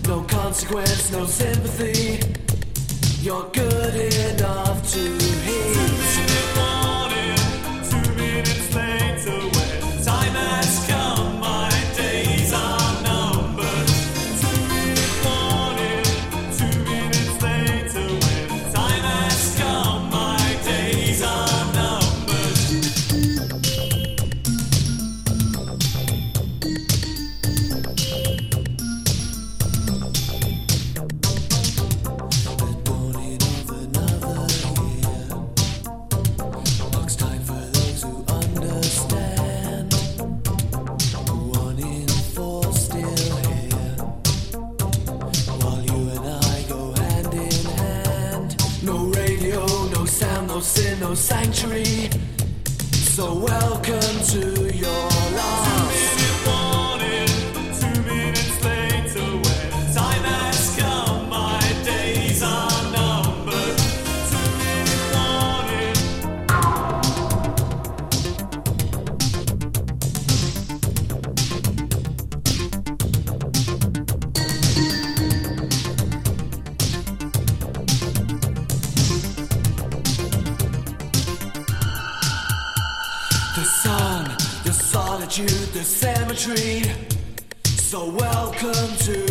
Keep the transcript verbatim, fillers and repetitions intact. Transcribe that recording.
No consequence, no sympathy. You're good enough to hear. Two-minute warning, two minutes later when time has come, my days are numbered. Two-minute warning, two minutes later when time has come, my days are numbered. No sin, no sanctuary. So welcome to your loss. Two-minute warning, two minutes later when time has come, my days are numbered. Two-minute warning. The sun, the solitude, the cemetery. So welcome to